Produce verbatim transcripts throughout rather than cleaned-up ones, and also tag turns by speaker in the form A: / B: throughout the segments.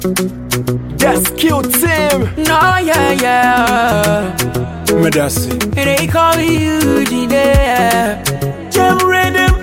A: That's cute team.
B: No, yeah, yeah.
A: Medasi.
B: They call me Eugene.
A: Jam rhythm.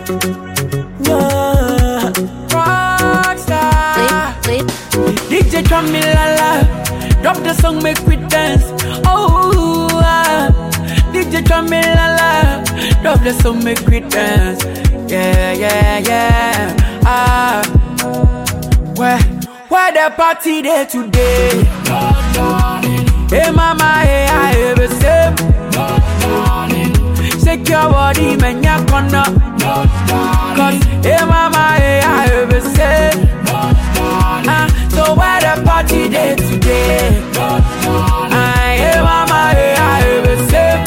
A: Yeah.
B: Rockstar. D J Chamilala. Drop the song, make we dance. Oh, ah. D J Chamilala. Drop the song, make we dance. Yeah, yeah, yeah. Ah. Where, where the party there today? Hey mama, hey I have a sip. Shake your body, man, ya corner. Cause hey mama, hey I have a sip. uh, So where the party there today? uh, Hey mama, hey I have a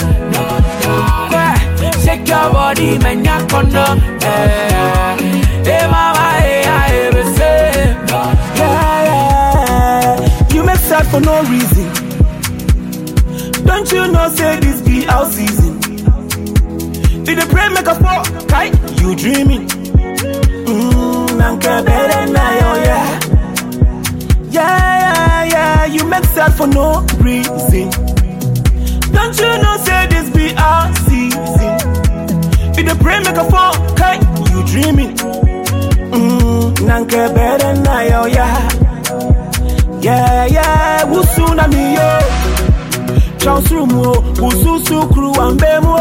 B: sip. Shake your body, man, ya corner. Hey mama, hey I have a sip.
A: Yeah, yeah. You make sad for no reason. Don't you know, say this be our season. Did the pray make a fall, kite? You dreaming? Mmm, nanka better now, yeah. Yeah, yeah, yeah. You make sad for no reason. Don't you know, say this be our season. Did the pray make a fall, kite? You dreaming? Mmm, nanka better now, yeah. Yeah, yeah. Wusuna mi yo. Chansrumo, Ususu crew and Bemo.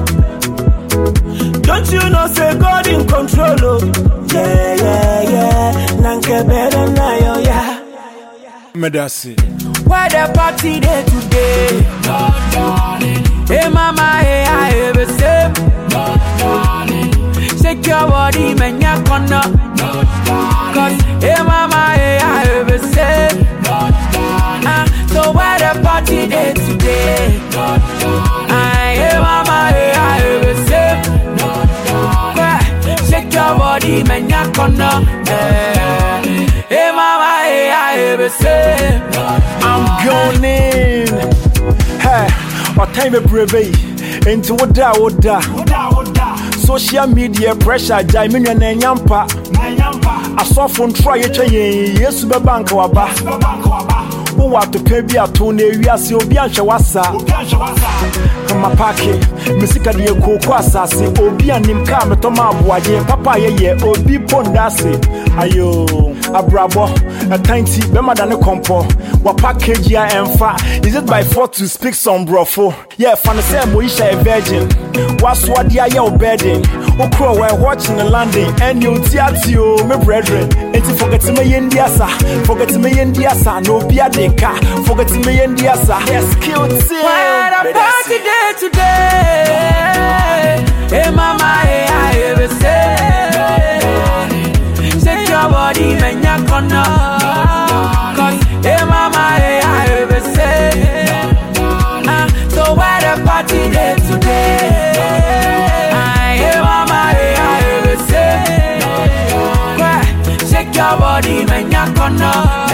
A: Don't you know, say God in control? Oh. Yeah, yeah, yeah. Nanke better now, yeah. Medasi.
B: Where the party there today? Hey mama, hey I have a sip. Shake your body, man, ya corner. Cause hey mama, hey I have a sip. uh, So where the party there today? uh, Hey mama, hey I have a sip. Shake your body, man, ya corner. Hey mama, hey I have a sip.
A: I'm going in. Hey, what time a brave? Into what da, what da. Social media pressure, Jaimini and Yampa. I saw from try it, yes, to the bank or ba. Who want to pay be a tone, we are so biancha wasa. Come a packet, Missika de Coquasa, say, Obi and him come to my boy, Papa, ye, Obi Pondasi. Ayo, a bravo, a tiny, better than a compo. What package ya and fat? Is it by four to speak some brofo? Yeah, fan the same Moisha a virgin. What's what the air bedding? Who crow while watching the landing, and you teatio, my brethren. And to forget me in Diasa, forget me in Diasa, no beer deca, forget me in Diasa. Yes, cute.
B: Where the party there today? Hey mama, hey I have a say. Shake your body, man, ya corner. Cause hey mama, hey I have a say. uh, So where the party there today? uh, Hey mama, hey I have a say. Shake your body, man, ya corner.